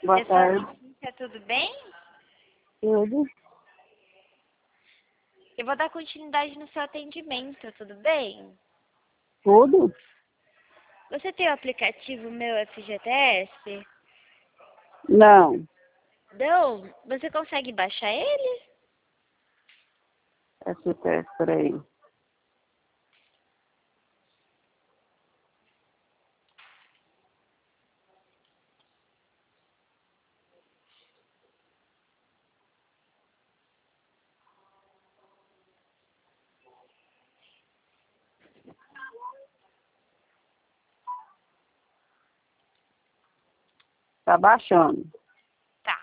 Boa tarde. Tá tudo bem? Tudo? Eu vou dar continuidade no seu atendimento, tudo bem? Tudo? Você tem o aplicativo Meu FGTS? Não. Não? Você consegue baixar ele? FTS, peraí. Tá baixando. Tá.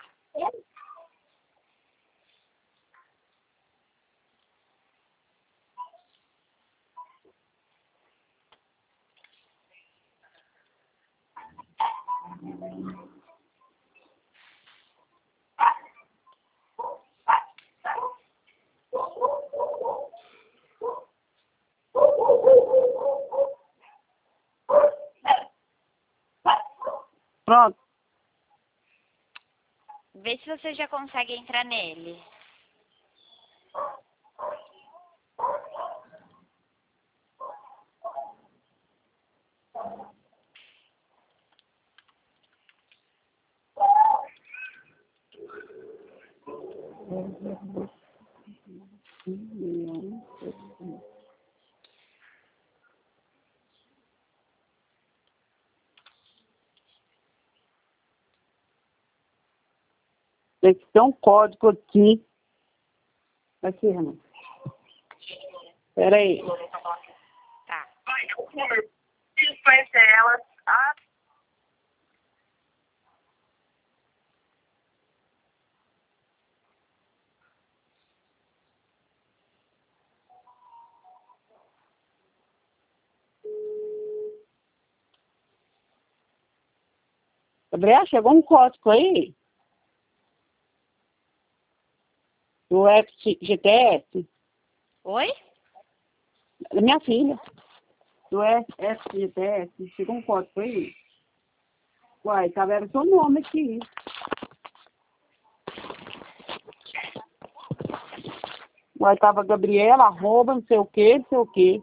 Pronto. Vê se você já consegue entrar nele. Tem que ter um código aqui. Aqui, Renan. Peraí. Tá. Preciso conhecer elas. Ah, Gabriel, chegou um código aí? Do FGTS? Oi? Da minha filha. Do FGTS. Chegou um código aí? Uai, tá vendo seu nome aqui. Uai, tava Gabriela, arroba, não sei o quê, não sei o quê.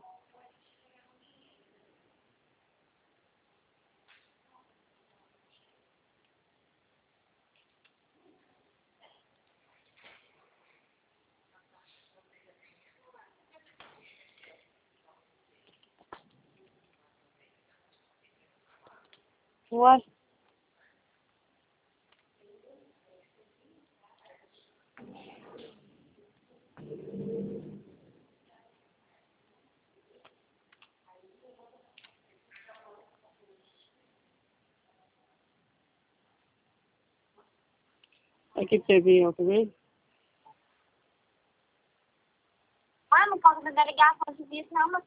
Uai. Aqui pra você ver, ó, tá vendo? não posso me ligar com isso, não, mas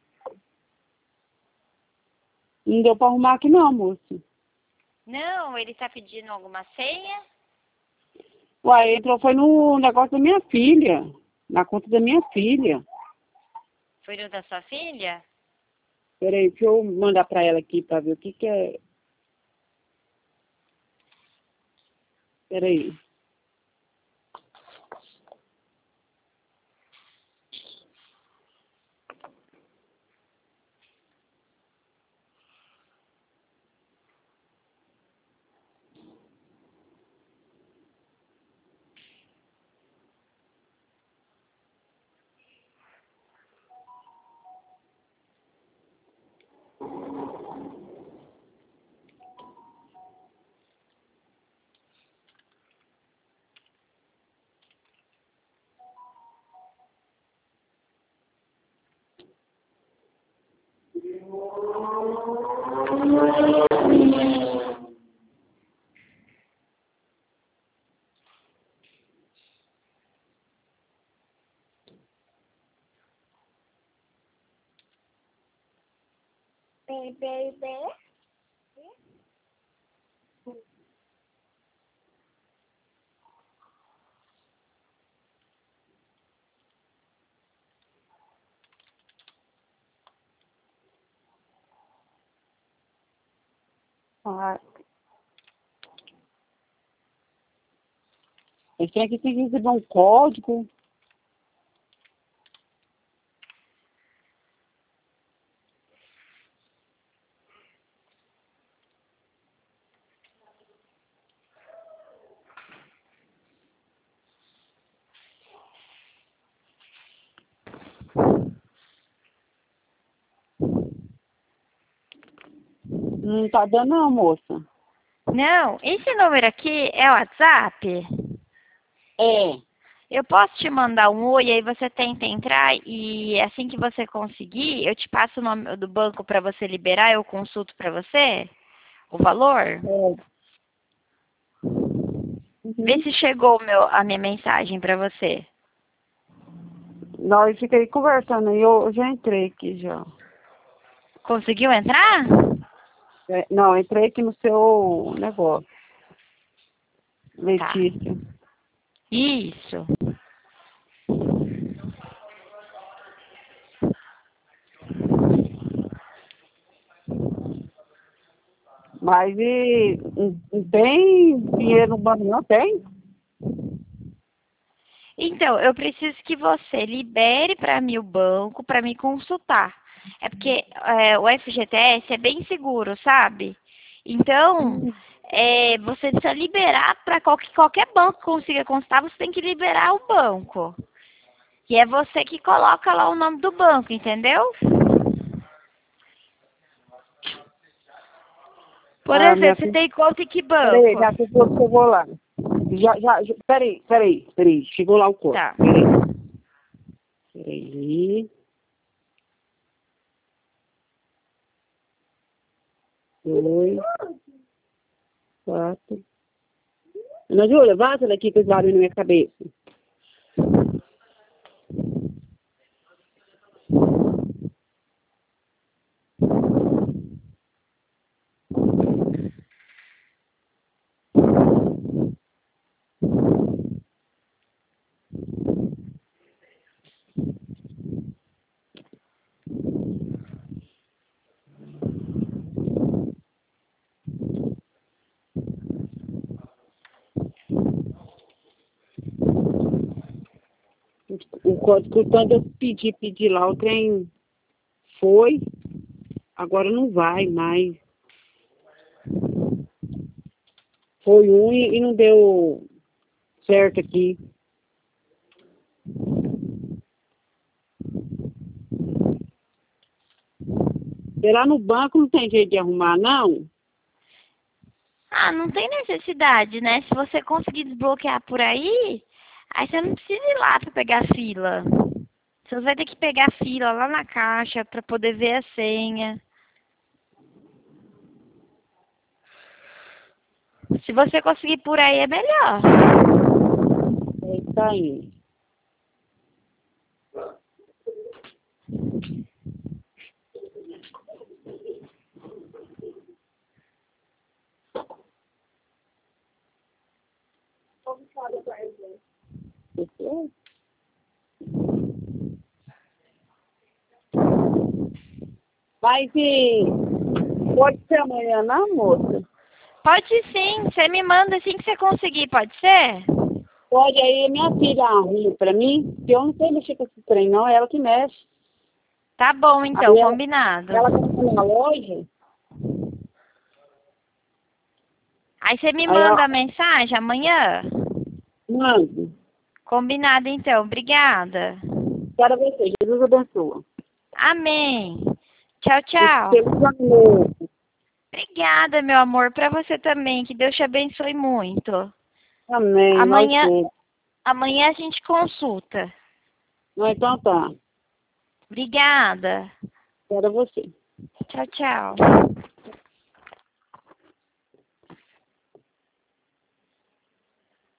Não deu pra arrumar aqui não, moço. Não, ele tá pedindo alguma senha? Uai, entrou foi no negócio da minha filha. Na conta da minha filha. Foi no da sua filha? Peraí, deixa eu mandar pra ela aqui pra ver o que que é. Peraí. baby. Ah, Esse trem aqui tem que receber um código. Não tá dando não, moça. Não, esse número aqui é o WhatsApp? É. Eu posso te mandar um oi, aí você tenta entrar e assim que você conseguir, eu te passo o nome do banco para você liberar, eu consulto para você o valor. É. Vê se chegou a minha mensagem para você. Não, eu fiquei conversando aí, eu já entrei aqui já. Conseguiu entrar? É, não, entrei aqui no seu negócio. Tá. Letícia. Isso. Mas e não tem dinheiro no banco, não tem? Então, eu preciso que você libere para mim o banco para me consultar. É porque o FGTS é bem seguro, sabe? Então, você precisa liberar para qualquer banco que consiga consultar, você tem que liberar o banco. E é você que coloca lá o nome do banco, entendeu? Por Minha exemplo, você filha. tem conta em que Peraí, banco? já chegou lá. Peraí. Chegou lá o corpo. Tá. Peraí. 2, 4. Ana Júlia, vaza daqui com esse barulho na minha cabeça. O código, quando eu pedi lá, o trem foi, agora não vai mais. Foi um e não deu certo aqui. E lá no banco não tem jeito de arrumar, não? Ah, não tem necessidade, né? Se você conseguir desbloquear por aí você não precisa ir lá para pegar fila. Você vai ter que pegar fila lá na caixa para poder ver a senha. Se você conseguir por aí é melhor. Tá indo. Mas pode ser amanhã, não, moça? Pode sim, você me manda assim que você conseguir, pode ser? Pode aí, minha filha arruma pra mim, que eu não sei mexer com esse trem, não, é ela que mexe. Tá bom então, Aí combinado. ela tá na loja, Aí você me aí manda a ela mensagem amanhã? manda. Combinado então, obrigada. Quero você, Jesus abençoa. Amém. Tchau, E tchau. feliz ano novo. Obrigada, meu amor, para você também. Que Deus te abençoe muito. Amém, nós Amanhã, todos. amanhã a gente consulta. Não, então tá. Obrigada. Quero você. Tchau, tchau.